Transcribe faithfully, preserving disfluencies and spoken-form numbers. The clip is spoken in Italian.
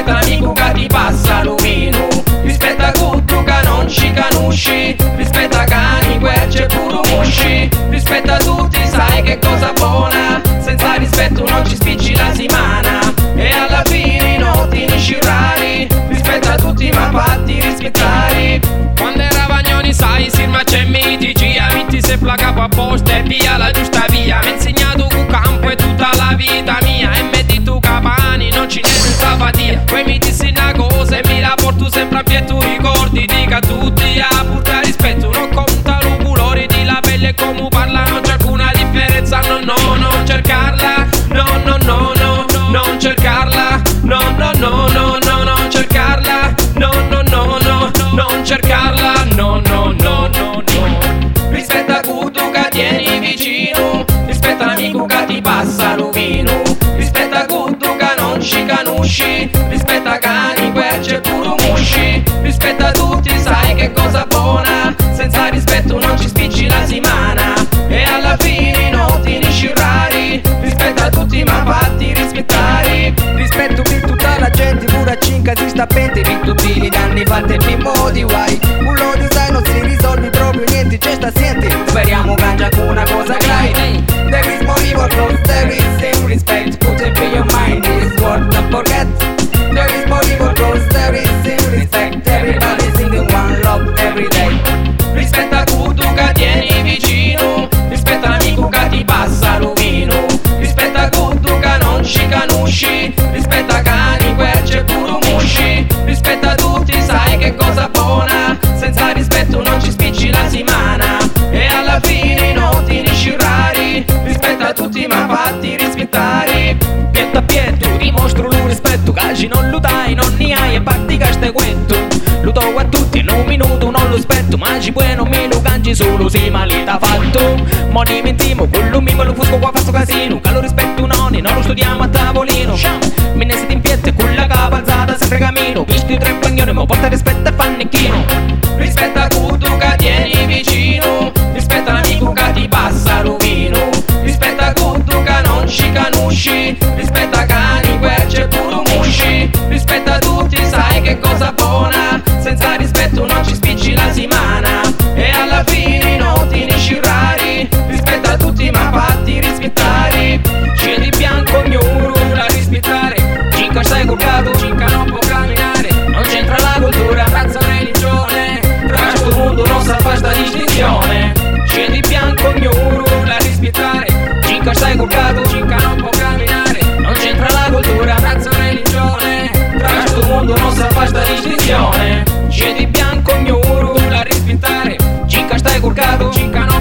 rispetta l'amico che ti passa l'uvino, rispetta tutto che non ci conosci, rispetta cani, querce e pure musci, rispetta tutti, sai che cosa buona, senza rispetto non ci spicci la settimana, e alla fine non ti finisci rari, rispetta tutti ma fatti rispettare. Quando era Vagnoni sai sirma c'è mitigia, metti se placapo a posto e via la giusta via, mi ha insegnato un campo e tutta la vita mia, e metti tu capani non ci n'è senza fatia, poi mi dissi una cosa e mi la porto sempre a piedi, tu ricordi, dica a tutti a portare rispetto, non conta lo colore di la pelle e come parla, non c'è alcuna differenza, no no, non cercarla, no no no no, non cercarla, no no no no no, non cercarla, no no no no, non cercarla, no no no no no. Rispetta tutto che tieni vicino, rispetta l'amico che ti passa l'uvino, rispetta tutto che non ci conosci, rispetta cani, querce e pure musci, rispetta tutti, sai che cosa buona, senza rispetto non ci spicci la settimana, e alla fine non ti finisci rari, rispetta tutti ma fatti rispettare. Rispetto per tutta la gente, pure a cinque si sta pente, per tutti i danni fatti e per modi guai, un l'odio sai non si risolve proprio niente, c'è sta siente, speriamo cangia con una cosa grave. There is more evil close, there is same respect, put it in your mind, this word not forget. There is more evil close, there is same respect, everybody singing one love every day. Rispetta tutto che tieni vicino, rispetta l'amico che ti passa l'uvino, rispetta tutto che non ci conosci, rispetta cani, querce e pure musci, rispetta tutti, sai che cosa buona, senza rispetto non ci spicci la settimana, e alla fine non ti finisci rari, rispetta tutti ma fatti rispettare. Pietto a pietto dimostro lo rispetto, casi non lo dai, non ne hai e parti che stai quento, lo do a tutti in un minuto non lo aspetto, ma ci puoi non me lo cangi solo se male t'ha fatto, mo dimentiamo quello mimo lo fusco qua faccio casino, che lo rispetto non non lo studiamo a tavolino, me ne siete in piedi con la capa alzata sempre cammino, visti tre bagnoni mo porta rispetto e fannicchino. Rispetta tutto che tieni vicino, rispetta l'amico che ti passa l'uvino, rispetta tutto che non ci conosci, rispetta cani, querce e pure musci, rispetta tutti, sai che cosa buona, senza rispetto non ci spicci la settimana, e alla fine non ti finisci rari, rispetta tutti ma fatti rispettare. C'è di bianco ognuno da rispettare, cinque stai colgato, cinque non può camminare, non c'entra la cultura, razza, religione, tra questo mondo non sa fare sta distinzione. C'è di bianco ognuno da rispettare, cinque stai colgato, cinque non può camminare, non c'entra la cultura, razza, religione, tra questo mondo non sa fare sta distinzione. C'è di bianco ognuno da rispettare, cinque stai colgato, cinque non